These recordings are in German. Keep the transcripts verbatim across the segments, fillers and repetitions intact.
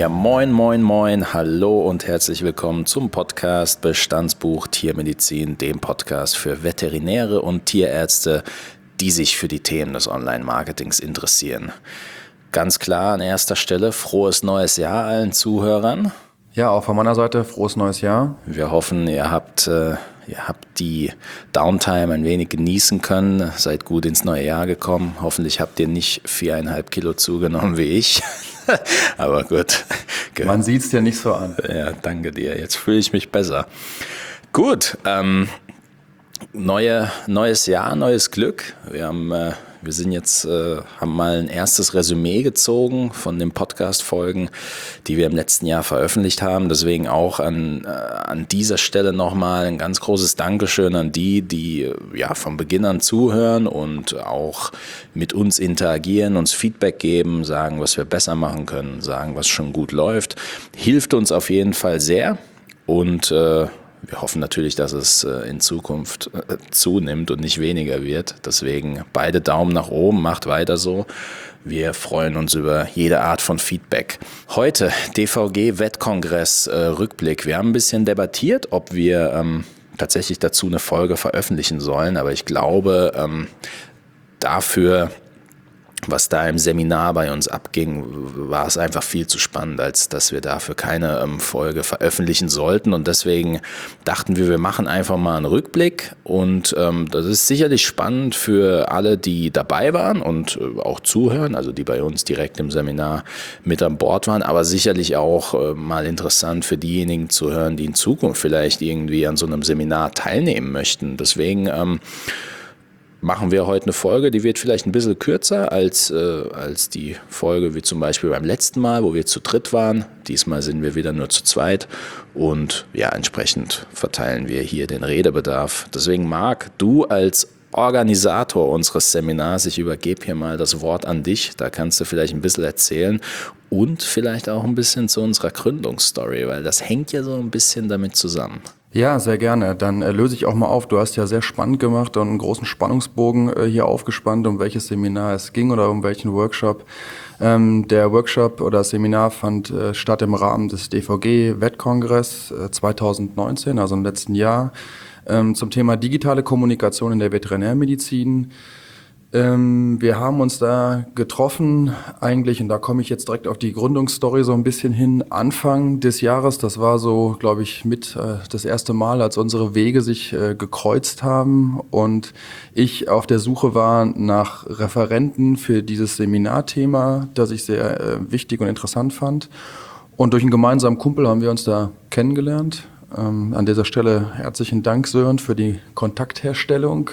Ja, moin, moin, moin, hallo und herzlich willkommen zum Podcast Bestandsbuch Tiermedizin, dem Podcast für Veterinäre und Tierärzte, die sich für die Themen des Online-Marketings interessieren. Ganz klar an erster Stelle frohes neues Jahr allen Zuhörern. Ja, auch von meiner Seite frohes neues Jahr. Wir hoffen, ihr habt, äh, ihr habt die Downtime ein wenig genießen können, seid gut ins neue Jahr gekommen. Hoffentlich habt ihr nicht viereinhalb Kilo zugenommen wie ich. Aber gut. Man sieht es dir nicht so an. Ja, danke dir. Jetzt fühle ich mich besser. Gut, ähm, neue, neues Jahr, neues Glück. Wir haben, äh, wir sind jetzt, äh, haben mal ein erstes Resümee gezogen von den Podcast-Folgen, die wir im letzten Jahr veröffentlicht haben. Deswegen auch an, äh, an dieser Stelle nochmal ein ganz großes Dankeschön an die, die ja von Beginn an zuhören und auch mit uns interagieren, uns Feedback geben, sagen, was wir besser machen können, sagen, was schon gut läuft. Hilft uns auf jeden Fall sehr und äh, wir hoffen natürlich, dass es in Zukunft zunimmt und nicht weniger wird. Deswegen beide Daumen nach oben, macht weiter so. Wir freuen uns über jede Art von Feedback. Heute D V G-Wettkongress äh, Rückblick. Wir haben ein bisschen debattiert, ob wir ähm, tatsächlich dazu eine Folge veröffentlichen sollen. Aber ich glaube, ähm, dafür, was da im Seminar bei uns abging, war es einfach viel zu spannend, als dass wir dafür keine ähm, Folge veröffentlichen sollten. Und deswegen dachten wir, wir machen einfach mal einen Rückblick. Und ähm, das ist sicherlich spannend für alle, die dabei waren und äh, auch zuhören, also die bei uns direkt im Seminar mit an Bord waren, aber sicherlich auch äh, mal interessant für diejenigen zu hören, die in Zukunft vielleicht irgendwie an so einem Seminar teilnehmen möchten. Deswegen ähm, machen wir heute eine Folge, die wird vielleicht ein bisschen kürzer als, äh, als die Folge wie zum Beispiel beim letzten Mal, wo wir zu dritt waren. Diesmal sind wir wieder nur zu zweit und ja, entsprechend verteilen wir hier den Redebedarf. Deswegen, Marc, du als Organisator unseres Seminars, ich übergebe hier mal das Wort an dich, da kannst du vielleicht ein bisschen erzählen und vielleicht auch ein bisschen zu unserer Gründungsstory, weil das hängt ja so ein bisschen damit zusammen. Ja, sehr gerne. Dann äh, löse ich auch mal auf. Du hast ja sehr spannend gemacht und einen großen Spannungsbogen äh, hier aufgespannt, um welches Seminar es ging oder um welchen Workshop. Ähm, der Workshop oder das Seminar fand äh, statt im Rahmen des D V G-Wettkongress äh, zwanzig neunzehn, also im letzten Jahr, ähm, zum Thema digitale Kommunikation in der Veterinärmedizin. Ähm, wir haben uns da getroffen eigentlich, und da komme ich jetzt direkt auf die Gründungsstory so ein bisschen hin, Anfang des Jahres. Das war so, glaube ich, mit äh, das erste Mal, als unsere Wege sich äh, gekreuzt haben und ich auf der Suche war nach Referenten für dieses Seminarthema, das ich sehr äh, wichtig und interessant fand. Und durch einen gemeinsamen Kumpel haben wir uns da kennengelernt. Ähm, an dieser Stelle herzlichen Dank, Sören, für die Kontaktherstellung.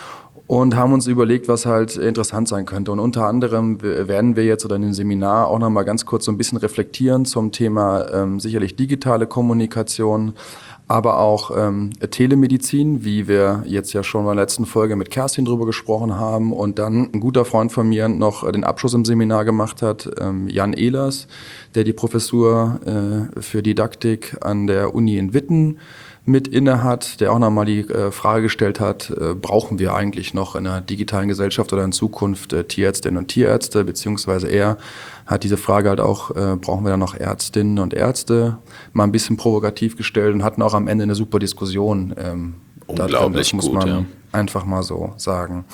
Und haben uns überlegt, was halt interessant sein könnte. Und unter anderem werden wir jetzt oder in dem Seminar auch nochmal ganz kurz so ein bisschen reflektieren zum Thema ähm, sicherlich digitale Kommunikation, aber auch ähm, Telemedizin, wie wir jetzt ja schon in der letzten Folge mit Kerstin drüber gesprochen haben. Und dann ein guter Freund von mir noch den Abschluss im Seminar gemacht hat, ähm, Jan Ehlers, der die Professur äh, für Didaktik an der Uni in Witten mit inne hat, der auch nochmal die äh, Frage gestellt hat, äh, brauchen wir eigentlich noch in einer digitalen Gesellschaft oder in Zukunft äh, Tierärztinnen und Tierärzte, beziehungsweise er hat diese Frage halt auch, äh, brauchen wir da noch Ärztinnen und Ärzte, mal ein bisschen provokativ gestellt und hatten auch am Ende eine super Diskussion. Ähm, Unglaublich das muss gut, man ja. einfach mal so sagen.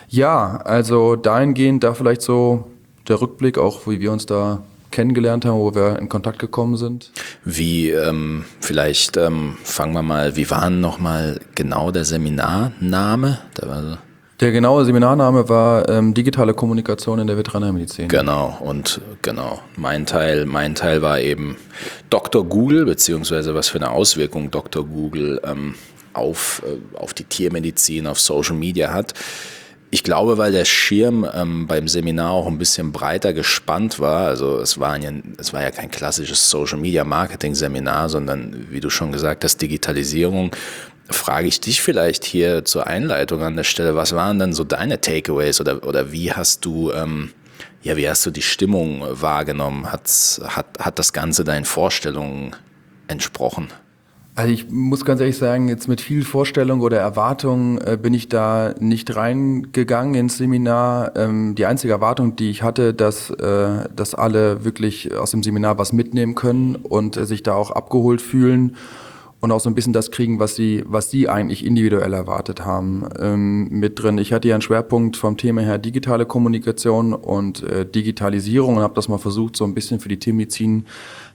Ja, also dahingehend da vielleicht so der Rückblick, auch wie wir uns da kennengelernt haben, wo wir in Kontakt gekommen sind. Wie, ähm, vielleicht ähm, fangen wir mal, wie war denn nochmal genau der Seminarname? Da war so Der genaue Seminarname war ähm, digitale Kommunikation in der Veterinärmedizin. Genau, und genau, mein Teil, mein Teil war eben Doktor Google, beziehungsweise was für eine Auswirkung Doktor Google ähm, auf, äh, auf die Tiermedizin, auf Social Media hat. Ich glaube, weil der Schirm ähm, beim Seminar auch ein bisschen breiter gespannt war, also es war ja, es war ja kein klassisches Social-Media-Marketing-Seminar, sondern wie du schon gesagt hast, Digitalisierung, frage ich dich vielleicht hier zur Einleitung an der Stelle, was waren denn so deine Takeaways oder, oder wie hast du, ähm, ja, wie hast du die Stimmung wahrgenommen? Hat's, hat, hat das Ganze deinen Vorstellungen entsprochen? Also ich muss ganz ehrlich sagen, jetzt mit viel Vorstellung oder Erwartung äh, bin ich da nicht reingegangen ins Seminar. Ähm, die einzige Erwartung, die ich hatte, dass, äh, dass alle wirklich aus dem Seminar was mitnehmen können und äh, sich da auch abgeholt fühlen und auch so ein bisschen das kriegen, was sie, was sie eigentlich individuell erwartet haben, ähm, mit drin. Ich hatte ja einen Schwerpunkt vom Thema her digitale Kommunikation und äh, Digitalisierung und habe das mal versucht, so ein bisschen für die Tiermedizin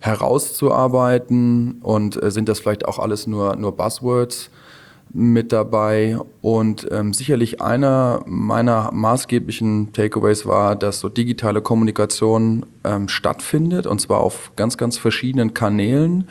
herauszuarbeiten und äh, sind das vielleicht auch alles nur, nur Buzzwords mit dabei. Und ähm, sicherlich einer meiner maßgeblichen Takeaways war, dass so digitale Kommunikation ähm, stattfindet und zwar auf ganz, ganz verschiedenen Kanälen.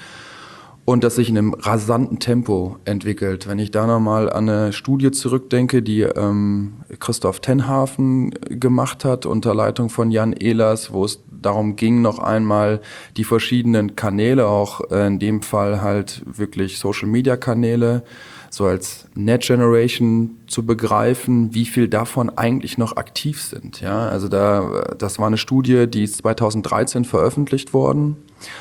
Und das sich in einem rasanten Tempo entwickelt. Wenn ich da nochmal an eine Studie zurückdenke, die ähm, Christoph Tenhafen gemacht hat, unter Leitung von Jan Ehlers, wo es darum ging, noch einmal die verschiedenen Kanäle, auch äh, in dem Fall halt wirklich Social-Media-Kanäle, so als Net Generation zu begreifen, wie viel davon eigentlich noch aktiv sind. Ja, also da, das war eine Studie, die ist zweitausenddreizehn veröffentlicht worden.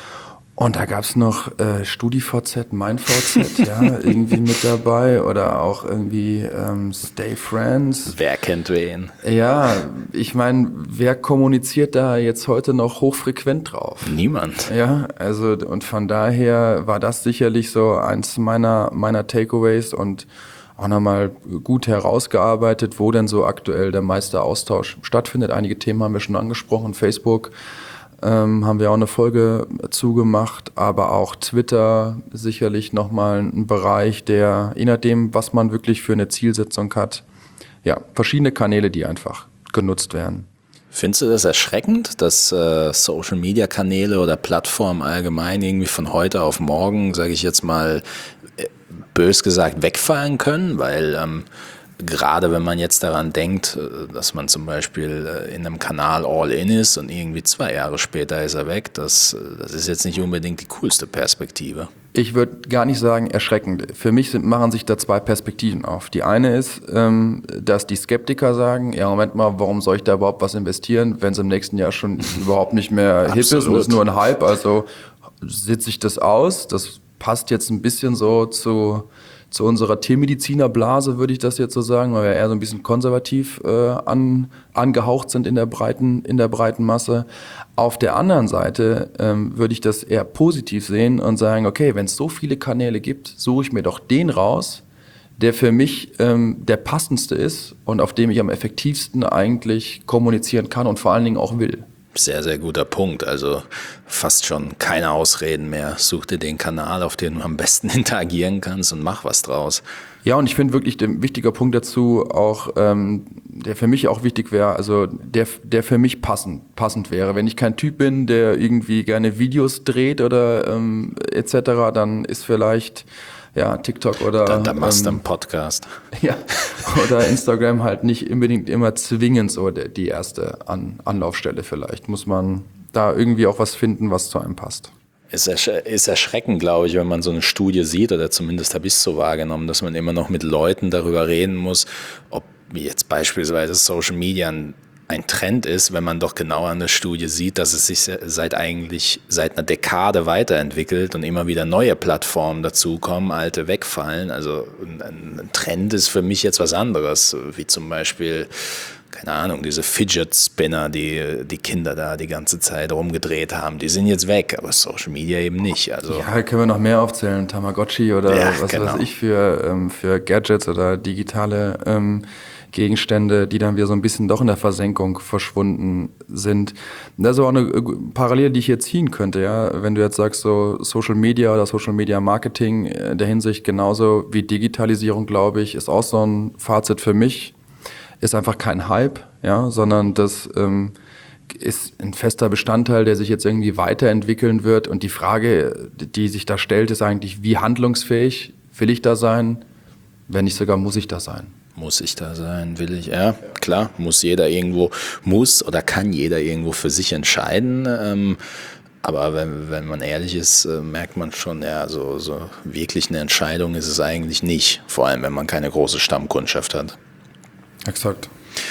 Und da gab's noch äh, StudiVZ, MeinVZ, ja, irgendwie mit dabei oder auch irgendwie ähm, Stay Friends. Wer kennt wen? Ja, ich meine, wer kommuniziert da jetzt heute noch hochfrequent drauf? Niemand. Ja, also und von daher war das sicherlich so eins meiner meiner Takeaways und auch nochmal gut herausgearbeitet, wo denn so aktuell der meiste Austausch stattfindet. Einige Themen haben wir schon angesprochen, Facebook. Ähm, haben wir auch eine Folge zugemacht, aber auch Twitter sicherlich nochmal ein Bereich, der, je nachdem, was man wirklich für eine Zielsetzung hat, ja, verschiedene Kanäle, die einfach genutzt werden. Findest du das erschreckend, dass äh, Social-Media-Kanäle oder Plattformen allgemein irgendwie von heute auf morgen, sage ich jetzt mal, äh, bös gesagt, wegfallen können? Weil ähm, gerade wenn man jetzt daran denkt, dass man zum Beispiel in einem Kanal all in ist und irgendwie zwei Jahre später ist er weg, das, das ist jetzt nicht unbedingt die coolste Perspektive. Ich würde gar nicht sagen erschreckend. Für mich sind, machen sich da zwei Perspektiven auf. Die eine ist, ähm, dass die Skeptiker sagen, ja Moment mal, warum soll ich da überhaupt was investieren, wenn es im nächsten Jahr schon überhaupt nicht mehr hip ist und es ist nur ein Hype, also sitze ich das aus. Das passt jetzt ein bisschen so zu... Zu unserer Tiermedizinerblase würde ich das jetzt so sagen, weil wir eher so ein bisschen konservativ äh, an, angehaucht sind in der breiten, in der breiten Masse. Auf der anderen Seite ähm, würde ich das eher positiv sehen und sagen, okay, wenn es so viele Kanäle gibt, suche ich mir doch den raus, der für mich ähm, der passendste ist und auf dem ich am effektivsten eigentlich kommunizieren kann und vor allen Dingen auch will. Sehr, sehr guter Punkt. Also fast schon keine Ausreden mehr. Such dir den Kanal, auf den du am besten interagieren kannst und mach was draus. Ja, und ich finde wirklich der wichtiger Punkt dazu auch, ähm, der für mich auch wichtig wäre, also der, der für mich passend, passend wäre. Wenn ich kein Typ bin, der irgendwie gerne Videos dreht oder ähm, et cetera, dann ist vielleicht ja TikTok oder Da, da machst du ähm, einen Podcast. Ja, oder Instagram halt nicht unbedingt immer zwingend so der, die erste An- Anlaufstelle vielleicht. Muss man da irgendwie auch was finden, was zu einem passt. Ist, ersch- ist erschreckend, glaube ich, wenn man so eine Studie sieht, oder zumindest habe ich es so wahrgenommen, dass man immer noch mit Leuten darüber reden muss, ob jetzt beispielsweise Social Media ein, ein Trend ist, wenn man doch genau an der Studie sieht, dass es sich seit eigentlich seit einer Dekade weiterentwickelt und immer wieder neue Plattformen dazukommen, alte wegfallen. Also ein, ein Trend ist für mich jetzt was anderes, wie zum Beispiel, keine Ahnung, diese Fidget Spinner, die die Kinder da die ganze Zeit rumgedreht haben, die sind jetzt weg, aber Social Media eben nicht. Also ja, können wir noch mehr aufzählen, Tamagotchi oder ja, was genau. weiß ich für, ähm, für Gadgets oder digitale ähm, Gegenstände, die dann wieder so ein bisschen doch in der Versenkung verschwunden sind. Das ist auch eine Parallele, die ich hier ziehen könnte, ja. Wenn du jetzt sagst, so Social Media oder Social Media Marketing in der Hinsicht genauso wie Digitalisierung, glaube ich, ist auch so ein Fazit für mich. Ist einfach kein Hype, ja, sondern das ähm, ist ein fester Bestandteil, der sich jetzt irgendwie weiterentwickeln wird. Und die Frage, die sich da stellt, ist eigentlich, wie handlungsfähig will ich da sein? Wenn nicht sogar, muss ich da sein? Muss ich da sein, will ich? Ja, klar, muss jeder irgendwo, muss oder kann jeder irgendwo für sich entscheiden. Ähm, aber wenn, wenn man ehrlich ist, äh, merkt man schon, ja, so, so wirklich eine Entscheidung ist es eigentlich nicht. Vor allem, wenn man keine große Stammkundschaft hat. Exakt.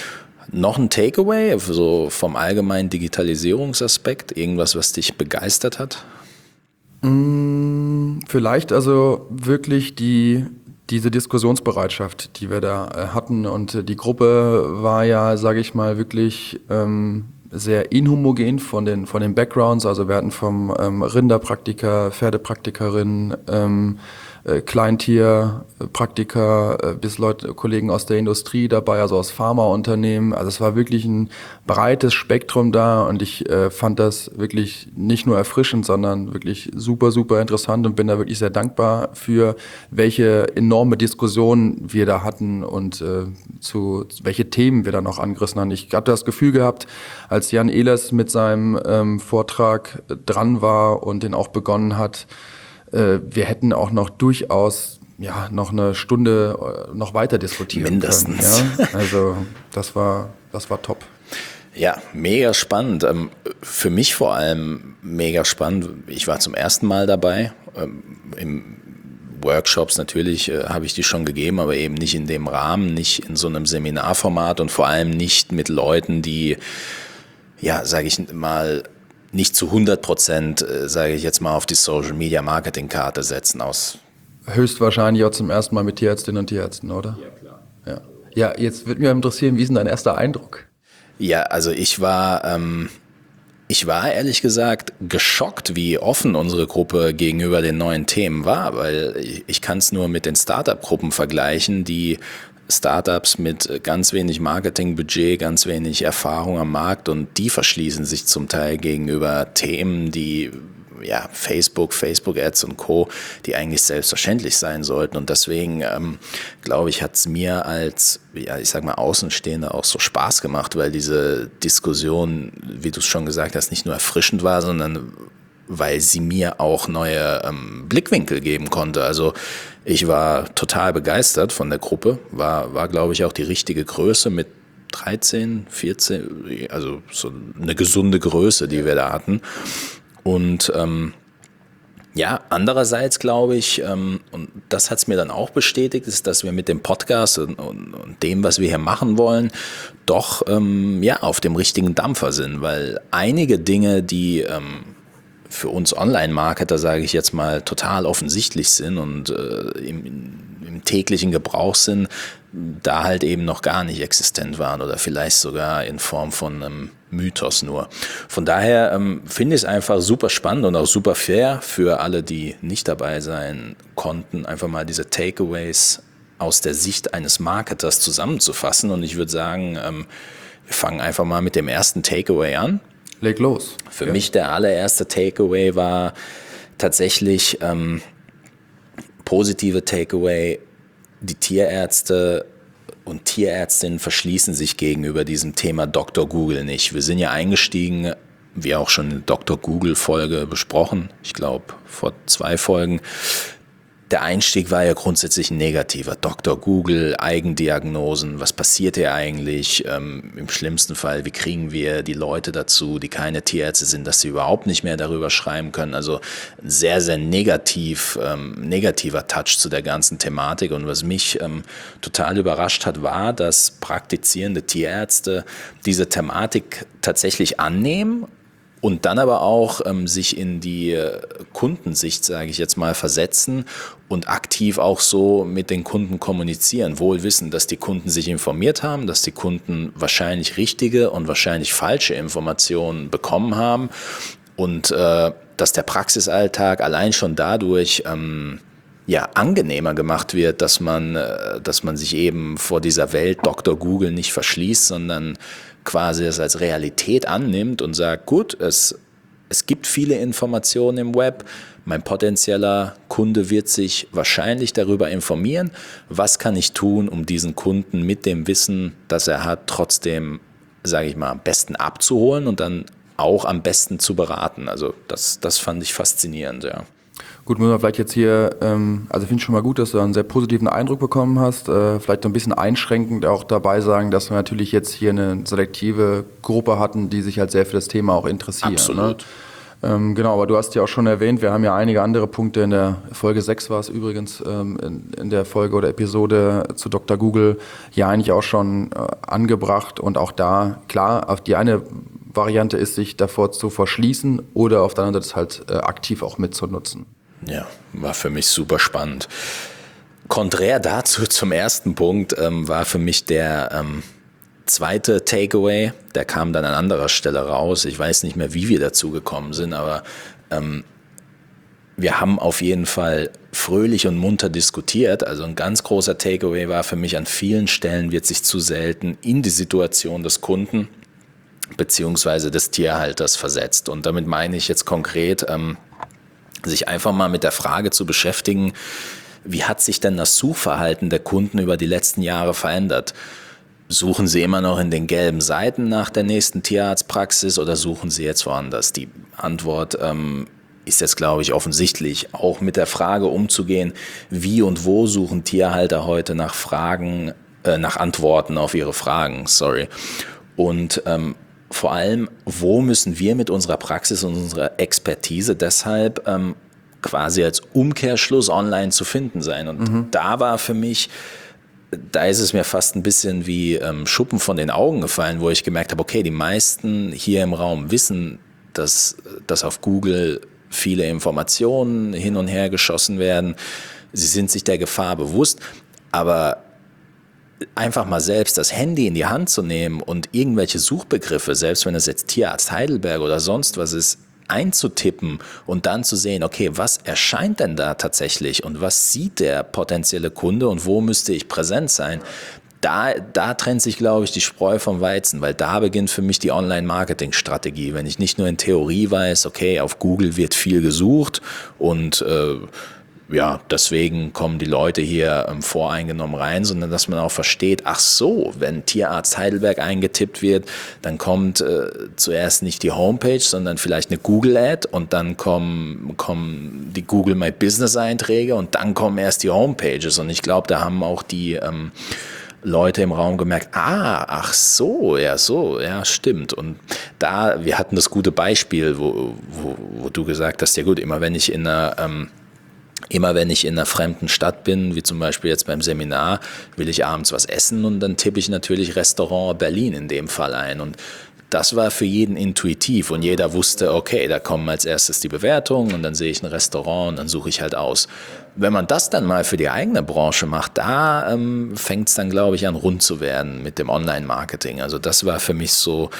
Noch ein Takeaway, so vom allgemeinen Digitalisierungsaspekt, irgendwas, was dich begeistert hat? Mmh, Vielleicht also wirklich die diese Diskussionsbereitschaft, die wir da äh, hatten, und äh, die Gruppe war ja, sage ich mal, wirklich ähm, sehr inhomogen von den von den Backgrounds. Also wir hatten vom ähm, Rinderpraktiker, Pferdepraktikerin, ähm, äh, Kleintierpraktiker äh, bis Leute, Kollegen aus der Industrie dabei, also aus Pharmaunternehmen. Also es war wirklich ein breites Spektrum da, und ich äh, fand das wirklich nicht nur erfrischend, sondern wirklich super, super interessant, und bin da wirklich sehr dankbar für, welche enorme Diskussion wir da hatten und äh, zu welche Themen wir da noch angerissen haben. Ich hatte das Gefühl gehabt, als Jan Ehlers mit seinem ähm, Vortrag dran war und den auch begonnen hat, wir hätten auch noch durchaus ja noch eine Stunde äh, noch weiter diskutieren Mindestens. können. Ja? Also das war das war top. Ja, mega spannend. Für mich vor allem mega spannend. Ich war zum ersten Mal dabei. Im Workshops natürlich äh, habe ich die schon gegeben, aber eben nicht in dem Rahmen, nicht in so einem Seminarformat und vor allem nicht mit Leuten, die, ja, sage ich mal, nicht zu hundert Prozent, äh, sage ich jetzt mal, auf die Social-Media-Marketing-Karte setzen. Aus Höchstwahrscheinlich auch zum ersten Mal mit Tierärztinnen und Tierärzten, oder? Ja, klar. Ja, ja, jetzt würde mich interessieren, wie ist denn dein erster Eindruck? Ja, also ich war, ähm, ich war ehrlich gesagt geschockt, wie offen unsere Gruppe gegenüber den neuen Themen war, weil ich, ich kann es nur mit den Startup-Gruppen vergleichen, die Startups mit ganz wenig Marketingbudget, ganz wenig Erfahrung am Markt, und die verschließen sich zum Teil gegenüber Themen, die ja Facebook, Facebook-Ads und Co., die eigentlich selbstverständlich sein sollten. Und deswegen, ähm, glaube ich, hat es mir als, ja, ich sag mal, Außenstehender auch so Spaß gemacht, weil diese Diskussion, wie du es schon gesagt hast, nicht nur erfrischend war, sondern weil sie mir auch neue ähm, Blickwinkel geben konnte. Also ich war total begeistert von der Gruppe, war, war glaube ich, auch die richtige Größe mit dreizehn, vierzehn, also so eine gesunde Größe, die wir da hatten. Und ähm, ja, andererseits glaube ich, ähm, und das hat es mir dann auch bestätigt, ist, dass wir mit dem Podcast und, und, und dem, was wir hier machen wollen, doch ähm, ja, auf dem richtigen Dampfer sind, weil einige Dinge, die ähm, für uns Online-Marketer, sage ich jetzt mal, total offensichtlich sind und äh, im, im täglichen Gebrauch sind, da halt eben noch gar nicht existent waren oder vielleicht sogar in Form von einem Mythos nur. Von daher ähm, finde ich es einfach super spannend und auch super fair für alle, die nicht dabei sein konnten, einfach mal diese Takeaways aus der Sicht eines Marketers zusammenzufassen. Und ich würde sagen, ähm, wir fangen einfach mal mit dem ersten Takeaway an. Leg los. Für ja. mich der allererste Takeaway war tatsächlich ähm, positive Takeaway. Die Tierärzte und Tierärztinnen verschließen sich gegenüber diesem Thema Doktor Google nicht. Wir sind ja eingestiegen, wie auch schon in Doktor Google-Folge besprochen, ich glaube vor zwei Folgen. Der Einstieg war ja grundsätzlich ein negativer. Doktor Google, Eigendiagnosen, was passiert hier eigentlich? Ähm, im schlimmsten Fall, wie kriegen wir die Leute dazu, die keine Tierärzte sind, dass sie überhaupt nicht mehr darüber schreiben können? Also ein sehr, sehr negativ, ähm, negativer Touch zu der ganzen Thematik. Und was mich ähm, total überrascht hat, war, dass praktizierende Tierärzte diese Thematik tatsächlich annehmen und dann aber auch ähm, sich in die äh, Kundensicht, sage ich jetzt mal, versetzen und aktiv auch so mit den Kunden kommunizieren. Wohl wissen, dass die Kunden sich informiert haben, dass die Kunden wahrscheinlich richtige und wahrscheinlich falsche Informationen bekommen haben und äh, dass der Praxisalltag allein schon dadurch ähm, ja, angenehmer gemacht wird, dass man, äh, dass man sich eben vor dieser Welt Doktor Google nicht verschließt, sondern quasi das als Realität annimmt und sagt, gut, es, es gibt viele Informationen im Web, mein potenzieller Kunde wird sich wahrscheinlich darüber informieren, was kann ich tun, um diesen Kunden mit dem Wissen, das er hat, trotzdem, sage ich mal, am besten abzuholen und dann auch am besten zu beraten. Also das, das fand ich faszinierend, ja. Gut, muss man vielleicht jetzt hier, ähm, also ich finde schon mal gut, dass du einen sehr positiven Eindruck bekommen hast, äh, vielleicht ein bisschen einschränkend auch dabei sagen, dass wir natürlich jetzt hier eine selektive Gruppe hatten, die sich halt sehr für das Thema auch interessieren. Absolut. Ne? Ähm, genau, aber du hast ja auch schon erwähnt, wir haben ja einige andere Punkte in der Folge sechs war es übrigens, ähm, in, in der Folge oder Episode zu Doktor Google ja eigentlich auch schon äh, angebracht und auch da, klar, auf die eine Variante ist, sich davor zu verschließen oder auf der anderen Seite halt äh, aktiv auch mitzunutzen. Ja, war für mich super spannend. Konträr dazu zum ersten Punkt ähm, war für mich der ähm, zweite Takeaway, der kam dann an anderer Stelle raus. Ich weiß nicht mehr, wie wir dazu gekommen sind, aber ähm, wir haben auf jeden Fall fröhlich und munter diskutiert. Also ein ganz großer Takeaway war für mich, an vielen Stellen wird sich zu selten in die Situation des Kunden beziehungsweise des Tierhalters versetzt. Und damit meine ich jetzt konkret, ähm, sich einfach mal mit der Frage zu beschäftigen, wie hat sich denn das Suchverhalten der Kunden über die letzten Jahre verändert? Suchen Sie immer noch in den gelben Seiten nach der nächsten Tierarztpraxis oder suchen Sie jetzt woanders? Die Antwort ähm, ist jetzt, glaube ich, offensichtlich. Auch mit der Frage umzugehen, wie und wo suchen Tierhalter heute nach Fragen, äh, nach Antworten auf ihre Fragen, sorry. Und ähm, vor allem, wo müssen wir mit unserer Praxis und unserer Expertise deshalb ähm, quasi als Umkehrschluss online zu finden sein? Und mhm. da war für mich, da ist es mir fast ein bisschen wie ähm, Schuppen von den Augen gefallen, wo ich gemerkt habe, okay, die meisten hier im Raum wissen, dass, dass auf Google viele Informationen hin und her geschossen werden. Sie sind sich der Gefahr bewusst, aber einfach mal selbst das Handy in die Hand zu nehmen und irgendwelche Suchbegriffe, selbst wenn es jetzt Tierarzt Heidelberg oder sonst was ist, einzutippen und dann zu sehen, okay, was erscheint denn da tatsächlich und was sieht der potenzielle Kunde und wo müsste ich präsent sein? Da, da trennt sich, glaube ich, die Spreu vom Weizen, weil da beginnt für mich die Online-Marketing-Strategie. Wenn ich nicht nur in Theorie weiß, okay, auf Google wird viel gesucht und äh, ja, deswegen kommen die Leute hier ähm, voreingenommen rein, sondern dass man auch versteht, ach so, wenn Tierarzt Heidelberg eingetippt wird, dann kommt äh, zuerst nicht die Homepage, sondern vielleicht eine Google-Ad und dann kommen, kommen die Google My Business-Einträge und dann kommen erst die Homepages. Und ich glaube, da haben auch die ähm, Leute im Raum gemerkt, ah, ach so, ja so, ja stimmt. Und da, wir hatten das gute Beispiel, wo, wo, wo du gesagt hast, ja gut, immer wenn ich in einer ähm, Immer wenn ich in einer fremden Stadt bin, wie zum Beispiel jetzt beim Seminar, will ich abends was essen und dann tippe ich natürlich Restaurant Berlin in dem Fall ein. Und das war für jeden intuitiv und jeder wusste, okay, da kommen als erstes die Bewertungen und dann sehe ich ein Restaurant und dann suche ich halt aus. Wenn man das dann mal für die eigene Branche macht, da ähm, fängt es dann, glaube ich, an rund zu werden mit dem Online-Marketing. Also das war für mich so...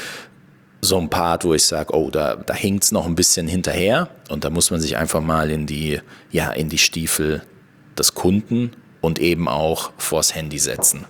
so ein Part, wo ich sage, oh, da, da hinkt es noch ein bisschen hinterher und da muss man sich einfach mal in die, ja, in die Stiefel des Kunden und eben auch vors Handy setzen.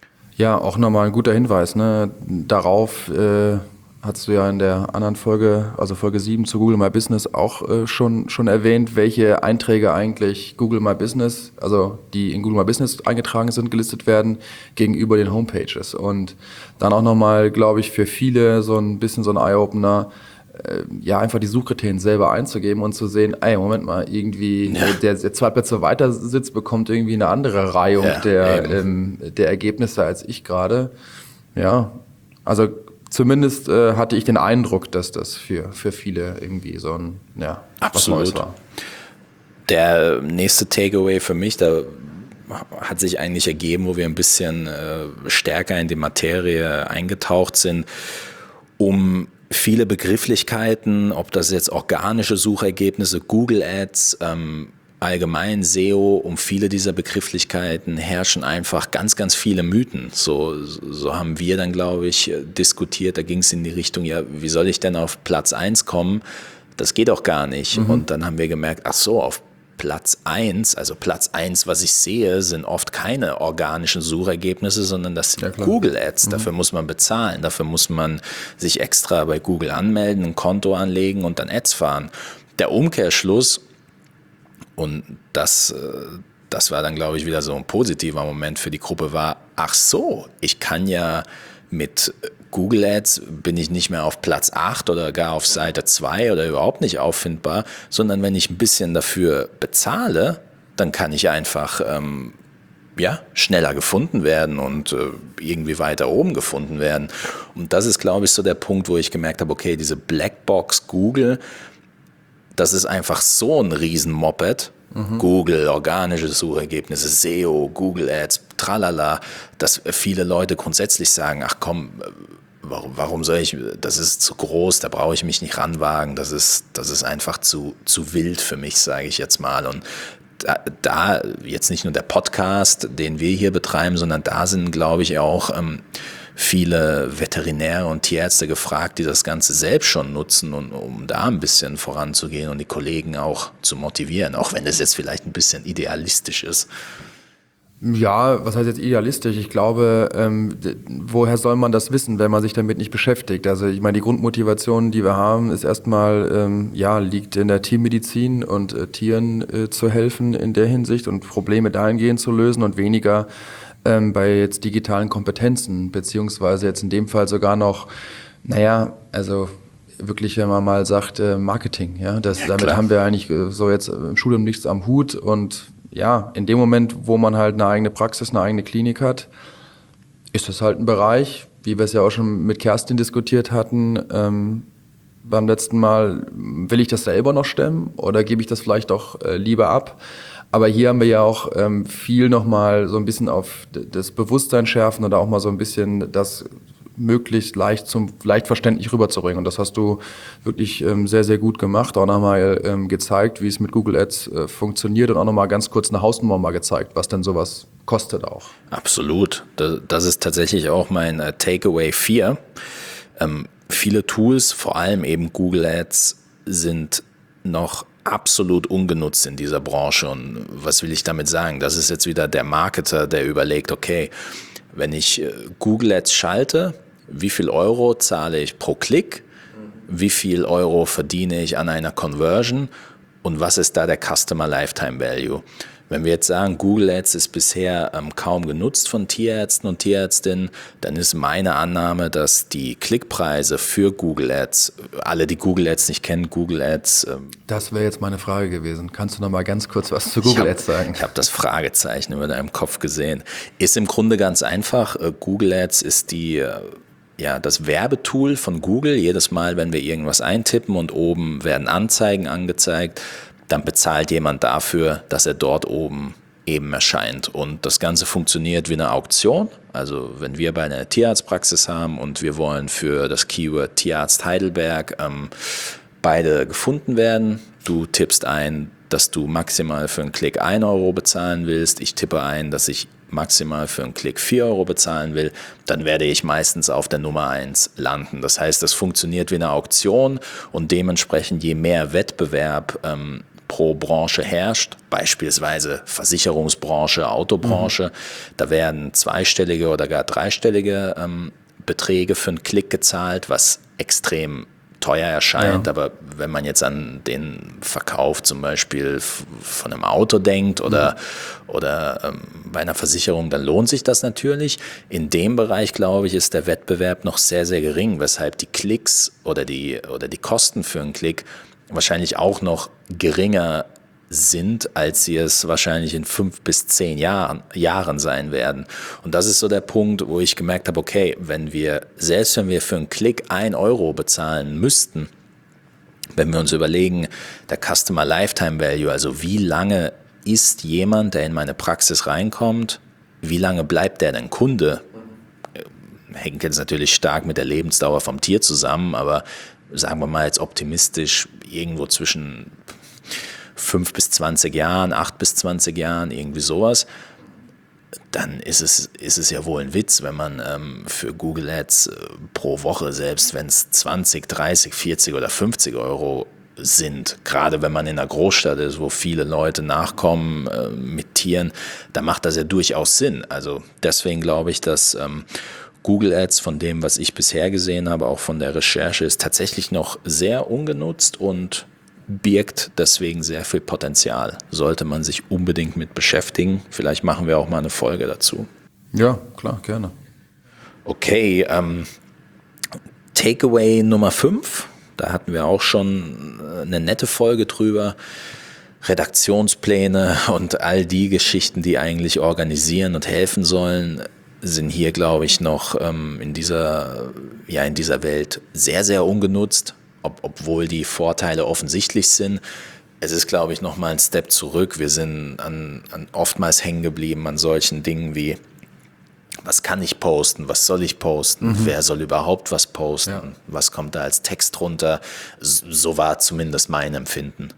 Ja, auch nochmal ein guter Hinweis, ne? Darauf äh, hast du ja in der anderen Folge, also Folge sieben zu Google My Business auch äh, schon, schon erwähnt, welche Einträge eigentlich Google My Business, also die in Google My Business eingetragen sind, gelistet werden, gegenüber den Homepages. Und dann auch nochmal, glaube ich, für viele so ein bisschen so ein Eye-Opener, äh, ja, einfach die Suchkriterien selber einzugeben und zu sehen, ey, Moment mal, irgendwie ja. der, der zwei Plätze weiter sitzt, bekommt irgendwie eine andere Reihung ja, der, ähm, der Ergebnisse als ich gerade. Ja, also zumindest äh, hatte ich den Eindruck, dass das für, für viele irgendwie so ein, ja, absolut was Neues war. Der nächste Takeaway für mich, da hat sich eigentlich ergeben, wo wir ein bisschen äh, stärker in die Materie eingetaucht sind, um viele Begrifflichkeiten, ob das jetzt organische Suchergebnisse, Google Ads, ähm, allgemein S E O, um viele dieser Begrifflichkeiten herrschen einfach ganz, ganz viele Mythen. So, so haben wir dann, glaube ich, diskutiert, da ging es in die Richtung, ja, wie soll ich denn auf Platz eins kommen? Das geht doch gar nicht. Mhm. Und dann haben wir gemerkt, ach so, auf Platz eins, also Platz eins, was ich sehe, sind oft keine organischen Suchergebnisse, sondern das sind ja, Google Ads. Mhm. Dafür muss man bezahlen, dafür muss man sich extra bei Google anmelden, ein Konto anlegen und dann Ads fahren. Der Umkehrschluss, und das, das war dann, glaube ich, wieder so ein positiver Moment für die Gruppe, war, ach so, ich kann ja mit Google Ads bin ich nicht mehr auf Platz acht oder gar auf Seite zwei oder überhaupt nicht auffindbar, sondern wenn ich ein bisschen dafür bezahle, dann kann ich einfach ähm, ja, schneller gefunden werden und äh, irgendwie weiter oben gefunden werden. Und das ist, glaube ich, so der Punkt, wo ich gemerkt habe, okay, diese Blackbox Google, das ist einfach so ein Riesen-Moped. Mhm. Google, organische Suchergebnisse, S E O, Google Ads, tralala, dass viele Leute grundsätzlich sagen, ach komm, warum, warum soll ich, das ist zu groß, da brauche ich mich nicht ranwagen, das ist, das ist einfach zu, zu wild für mich, sage ich jetzt mal. Und da, da jetzt nicht nur der Podcast, den wir hier betreiben, sondern da sind, glaube ich, auch ähm, viele Veterinäre und Tierärzte gefragt, die das Ganze selbst schon nutzen, und um da ein bisschen voranzugehen und die Kollegen auch zu motivieren, auch wenn es jetzt vielleicht ein bisschen idealistisch ist. Ja, was heißt jetzt idealistisch? Ich glaube, ähm, woher soll man das wissen, wenn man sich damit nicht beschäftigt? Also ich meine, die Grundmotivation, die wir haben, ist erstmal, ähm, ja, liegt in der Tiermedizin und äh, Tieren äh, zu helfen in der Hinsicht und Probleme dahingehend zu lösen und weniger ähm, bei jetzt digitalen Kompetenzen, beziehungsweise jetzt in dem Fall sogar noch, naja, also wirklich, wenn man mal sagt, äh, Marketing, ja, das, ja, damit klar. Haben wir eigentlich äh, so jetzt im Studium nichts am Hut, und ja, in dem Moment, wo man halt eine eigene Praxis, eine eigene Klinik hat, ist das halt ein Bereich, wie wir es ja auch schon mit Kerstin diskutiert hatten, ähm, beim letzten Mal, will ich das selber noch stemmen oder gebe ich das vielleicht auch äh, lieber ab? Aber hier haben wir ja auch ähm, viel nochmal so ein bisschen auf das Bewusstsein schärfen oder auch mal so ein bisschen das möglichst leicht zum leicht verständlich rüberzubringen. Und das hast du wirklich ähm, sehr, sehr gut gemacht. Auch nochmal ähm, gezeigt, wie es mit Google Ads äh, funktioniert, und auch nochmal ganz kurz eine Hausnummer mal gezeigt, was denn sowas kostet auch. Absolut. Das, das ist tatsächlich auch mein äh, Takeaway vier. Ähm, viele Tools, vor allem eben Google Ads, sind noch absolut ungenutzt in dieser Branche. Und was will ich damit sagen? Das ist jetzt wieder der Marketer, der überlegt, okay, wenn ich äh, Google Ads schalte, wie viel Euro zahle ich pro Klick, wie viel Euro verdiene ich an einer Conversion und was ist da der Customer Lifetime Value? Wenn wir jetzt sagen, Google Ads ist bisher ähm, kaum genutzt von Tierärzten und Tierärztinnen, dann ist meine Annahme, dass die Klickpreise für Google Ads, alle, die Google Ads nicht kennen, Google Ads... Ähm, das wäre jetzt meine Frage gewesen. Kannst du noch mal ganz kurz was zu Google Ads sagen? Ich habe das Fragezeichen über deinem Kopf gesehen. Ist im Grunde ganz einfach. Äh, Google Ads ist die... Äh, Ja, das Werbetool von Google. Jedes Mal, wenn wir irgendwas eintippen und oben werden Anzeigen angezeigt, dann bezahlt jemand dafür, dass er dort oben eben erscheint. Und das Ganze funktioniert wie eine Auktion. Also wenn wir bei einer Tierarztpraxis haben und wir wollen für das Keyword Tierarzt Heidelberg ähm, beide gefunden werden, du tippst ein, dass du maximal für einen Klick ein Euro bezahlen willst, ich tippe ein, dass ich maximal für einen Klick vier Euro bezahlen will, dann werde ich meistens auf der Nummer eins landen. Das heißt, das funktioniert wie eine Auktion, und dementsprechend je mehr Wettbewerb ähm, pro Branche herrscht, beispielsweise Versicherungsbranche, Autobranche, mhm. da werden zweistellige oder gar dreistellige ähm, Beträge für einen Klick gezahlt, was extrem teuer erscheint, ja. Aber wenn man jetzt an den Verkauf zum Beispiel von einem Auto denkt oder, mhm. oder ähm, bei einer Versicherung, dann lohnt sich das natürlich. In dem Bereich, glaube ich, ist der Wettbewerb noch sehr, sehr gering, weshalb die Klicks oder die, oder die Kosten für einen Klick wahrscheinlich auch noch geringer sind, als sie es wahrscheinlich in fünf bis zehn Jahren, Jahren sein werden. Und das ist so der Punkt, wo ich gemerkt habe, okay, wenn wir, selbst wenn wir für einen Klick ein Euro bezahlen müssten, wenn wir uns überlegen, der Customer Lifetime Value, also wie lange ist jemand, der in meine Praxis reinkommt, wie lange bleibt der denn Kunde? Hängt jetzt natürlich stark mit der Lebensdauer vom Tier zusammen, aber sagen wir mal jetzt optimistisch irgendwo zwischen fünf bis zwanzig Jahren, acht bis zwanzig Jahren, irgendwie sowas, dann ist es, ist es ja wohl ein Witz, wenn man ähm, für Google Ads äh, pro Woche, selbst wenn es zwanzig, dreißig, vierzig oder fünfzig Euro sind, gerade wenn man in einer Großstadt ist, wo viele Leute nachkommen äh, mit Tieren, da macht das ja durchaus Sinn. Also deswegen glaube ich, dass ähm, Google Ads, von dem, was ich bisher gesehen habe, auch von der Recherche, ist tatsächlich noch sehr ungenutzt und birgt deswegen sehr viel Potenzial. Sollte man sich unbedingt mit beschäftigen. Vielleicht machen wir auch mal eine Folge dazu. Ja, klar, gerne. Okay, ähm, Takeaway Nummer fünf. Da hatten wir auch schon eine nette Folge drüber. Redaktionspläne und all die Geschichten, die eigentlich organisieren und helfen sollen, sind hier, glaube ich, noch ähm, in dieser, ja, in dieser Welt sehr, sehr ungenutzt. Ob, obwohl die Vorteile offensichtlich sind. Es ist, glaube ich, nochmal ein Step zurück. Wir sind an, an oftmals hängen geblieben an solchen Dingen wie was kann ich posten, was soll ich posten, mhm. wer soll überhaupt was posten, ja. was kommt da als Text runter. So war zumindest mein Empfinden.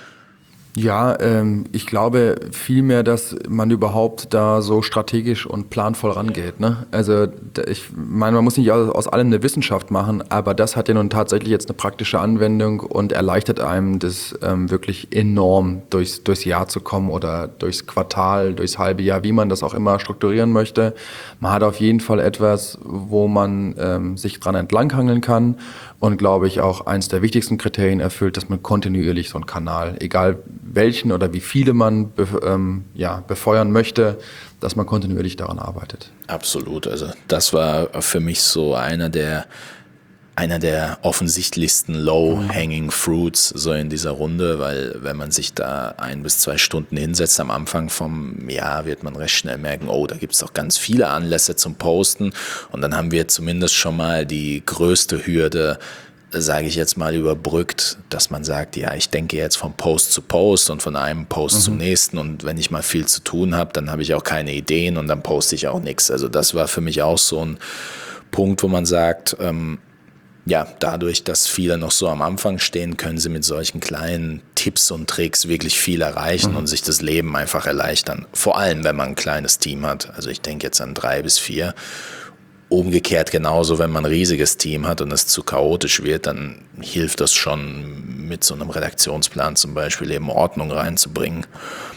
Ja, ähm, ich glaube vielmehr, dass man überhaupt da so strategisch und planvoll rangeht. Ne? Also ich meine, man muss nicht aus, aus allem eine Wissenschaft machen, aber das hat ja nun tatsächlich jetzt eine praktische Anwendung und erleichtert einem das ähm, wirklich enorm, durchs, durchs Jahr zu kommen oder durchs Quartal, durchs halbe Jahr, wie man das auch immer strukturieren möchte. Man hat auf jeden Fall etwas, wo man ähm, sich dran entlanghangeln kann und, glaube ich, auch eins der wichtigsten Kriterien erfüllt, dass man kontinuierlich so einen Kanal, egal welchen oder wie viele man be, ähm, ja, befeuern möchte, dass man kontinuierlich daran arbeitet. Absolut. Also das war für mich so einer der einer der offensichtlichsten Low-Hanging Fruits so in dieser Runde, weil wenn man sich da ein bis zwei Stunden hinsetzt am Anfang vom Jahr, wird man recht schnell merken, oh, da gibt es doch ganz viele Anlässe zum Posten und dann haben wir zumindest schon mal die größte Hürde, sage ich jetzt mal, überbrückt, dass man sagt, ja, ich denke jetzt von Post zu Post und von einem Post mhm. zum nächsten und wenn ich mal viel zu tun habe, dann habe ich auch keine Ideen und dann poste ich auch nichts. Also das war für mich auch so ein Punkt, wo man sagt, ähm, ja, dadurch, dass viele noch so am Anfang stehen, können sie mit solchen kleinen Tipps und Tricks wirklich viel erreichen mhm. und sich das Leben einfach erleichtern. Vor allem, wenn man ein kleines Team hat. Also ich denke jetzt an drei bis vier. Umgekehrt genauso, wenn man ein riesiges Team hat und es zu chaotisch wird, dann hilft das schon, mit so einem Redaktionsplan zum Beispiel eben Ordnung reinzubringen.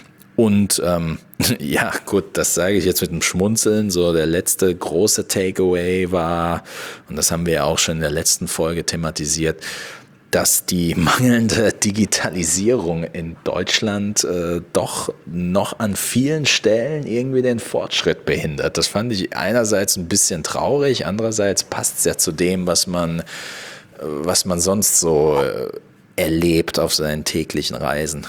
Und ähm, ja, gut, das sage ich jetzt mit einem Schmunzeln. So der letzte große Takeaway war, und das haben wir ja auch schon in der letzten Folge thematisiert, dass die mangelnde Digitalisierung in Deutschland äh, doch noch an vielen Stellen irgendwie den Fortschritt behindert. Das fand ich einerseits ein bisschen traurig, andererseits passt es ja zu dem, was man, was man sonst so äh, erlebt auf seinen täglichen Reisen.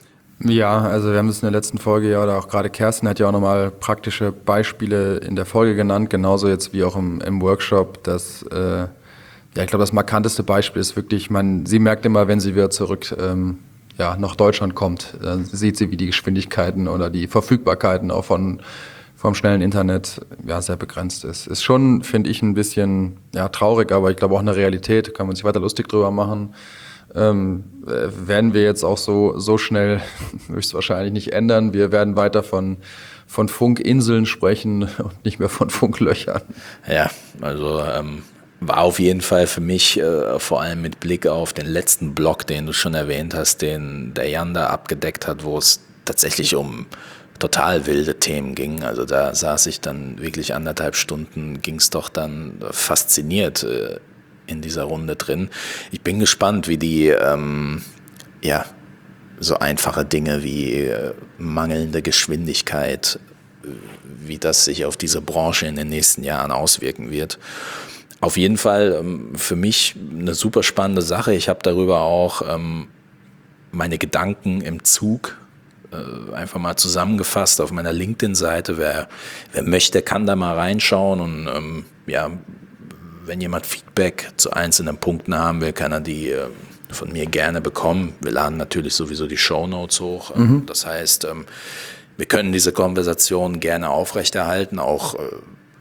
Ja, also wir haben es in der letzten Folge ja, oder auch gerade Kerstin hat ja auch nochmal praktische Beispiele in der Folge genannt, genauso jetzt wie auch im, im Workshop, dass äh, ja, ich glaube, das markanteste Beispiel ist wirklich, man, sie merkt immer, wenn sie wieder zurück ähm, ja, nach Deutschland kommt, dann sieht sie, wie die Geschwindigkeiten oder die Verfügbarkeiten auch von vom schnellen Internet ja sehr begrenzt ist. Ist schon, finde ich, ein bisschen ja, traurig, aber ich glaube auch eine Realität, kann man sich weiter lustig drüber machen. Ähm, werden wir jetzt auch so so schnell höchstwahrscheinlich nicht ändern. Wir werden weiter von von Funkinseln sprechen und nicht mehr von Funklöchern. Ja, also ähm, war auf jeden Fall für mich, äh, vor allem mit Blick auf den letzten Block, den du schon erwähnt hast, den der Jan da abgedeckt hat, wo es tatsächlich um total wilde Themen ging. Also da saß ich dann wirklich anderthalb Stunden, ging es doch dann fasziniert äh, in dieser Runde drin. Ich bin gespannt, wie die, ähm, ja, so einfache Dinge wie äh, mangelnde Geschwindigkeit, wie das sich auf diese Branche in den nächsten Jahren auswirken wird. Auf jeden Fall ähm, für mich eine super spannende Sache. Ich habe darüber auch ähm, meine Gedanken im Zug äh, einfach mal zusammengefasst auf meiner LinkedIn-Seite. Wer, wer möchte, kann da mal reinschauen und ähm, ja, wenn jemand Feedback zu einzelnen Punkten haben will, kann er die äh, von mir gerne bekommen. Wir laden natürlich sowieso die Shownotes hoch. Mhm. Das heißt, ähm, wir können diese Konversation gerne aufrechterhalten, auch äh,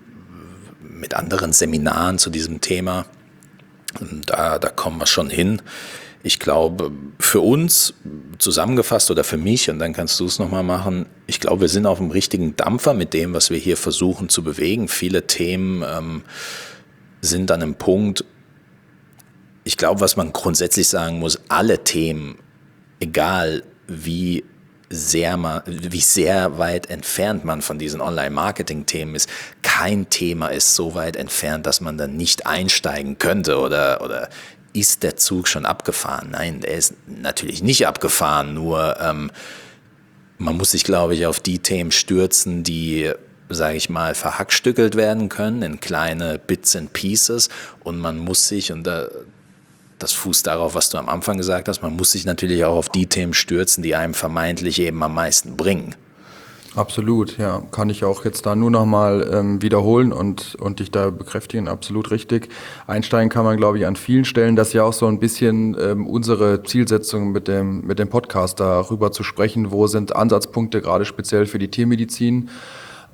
mit anderen Seminaren zu diesem Thema. Da, da kommen wir schon hin. Ich glaube, für uns zusammengefasst oder für mich, und dann kannst du es nochmal machen, ich glaube, wir sind auf dem richtigen Dampfer mit dem, was wir hier versuchen zu bewegen. Viele Themen ähm, sind an einem Punkt, ich glaube, was man grundsätzlich sagen muss, alle Themen, egal wie sehr, man, wie sehr weit entfernt man von diesen Online-Marketing-Themen ist, kein Thema ist so weit entfernt, dass man dann nicht einsteigen könnte oder, oder ist der Zug schon abgefahren? Nein, der ist natürlich nicht abgefahren, nur ähm, man muss sich, glaube ich, auf die Themen stürzen, die, sage ich mal, verhackstückelt werden können in kleine Bits and Pieces und man muss sich, und da, das fußt darauf, was du am Anfang gesagt hast, man muss sich natürlich auch auf die Themen stürzen, die einem vermeintlich eben am meisten bringen. Absolut, ja. Kann ich auch jetzt da nur nochmal ähm, wiederholen und, und dich da bekräftigen, absolut richtig. Einsteigen kann man, glaube ich, an vielen Stellen. Das ist ja auch so ein bisschen ähm, unsere Zielsetzung mit dem, mit dem Podcast, darüber zu sprechen, wo sind Ansatzpunkte, gerade speziell für die Tiermedizin.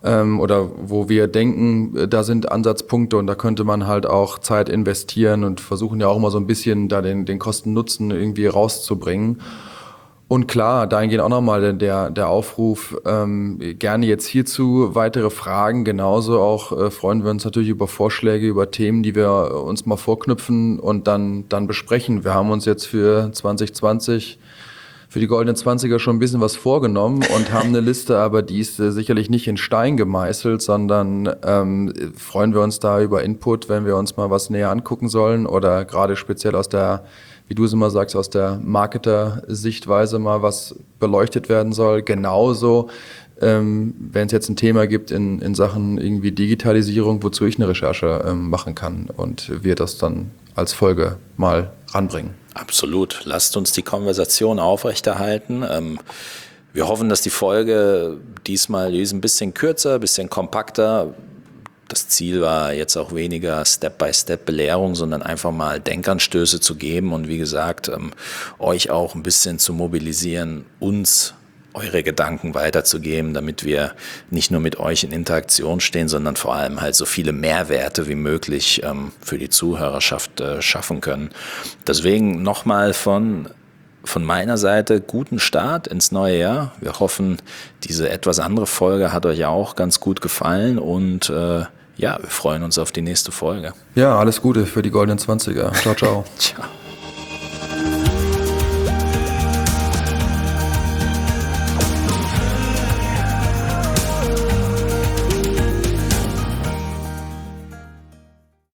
ähm, oder wo wir denken, da sind Ansatzpunkte und da könnte man halt auch Zeit investieren und versuchen ja auch immer so ein bisschen da den, den Kosten-Nutzen irgendwie rauszubringen. Und klar, dahingehend auch nochmal der, der Aufruf, ähm, gerne jetzt hierzu weitere Fragen. Genauso auch äh, freuen wir uns natürlich über Vorschläge, über Themen, die wir uns mal vorknüpfen und dann, dann besprechen. Wir haben uns jetzt für zwanzig zwanzig, für die Goldenen Zwanziger schon ein bisschen was vorgenommen und haben eine Liste, aber die ist äh, sicherlich nicht in Stein gemeißelt, sondern ähm, freuen wir uns da über Input, wenn wir uns mal was näher angucken sollen oder gerade speziell aus der, wie du es immer sagst, aus der Marketer-Sichtweise mal was beleuchtet werden soll. Genauso, ähm, wenn es jetzt ein Thema gibt in, in Sachen irgendwie Digitalisierung, wozu ich eine Recherche ähm, machen kann und wir das dann als Folge mal ranbringen. Absolut. Lasst uns die Konversation aufrechterhalten. Ähm, wir hoffen, dass die Folge diesmal die ist ein bisschen kürzer, ein bisschen kompakter. Das Ziel war jetzt auch weniger Step-by-Step-Belehrung, sondern einfach mal Denkanstöße zu geben und wie gesagt, ähm, euch auch ein bisschen zu mobilisieren, uns eure Gedanken weiterzugeben, damit wir nicht nur mit euch in Interaktion stehen, sondern vor allem halt so viele Mehrwerte wie möglich ähm, für die Zuhörerschaft äh, schaffen können. Deswegen nochmal von Von meiner Seite guten Start ins neue Jahr. Wir hoffen, diese etwas andere Folge hat euch auch ganz gut gefallen und äh, ja, wir freuen uns auf die nächste Folge. Ja, alles Gute für die Goldenen Zwanziger. Ciao, ciao. Ciao.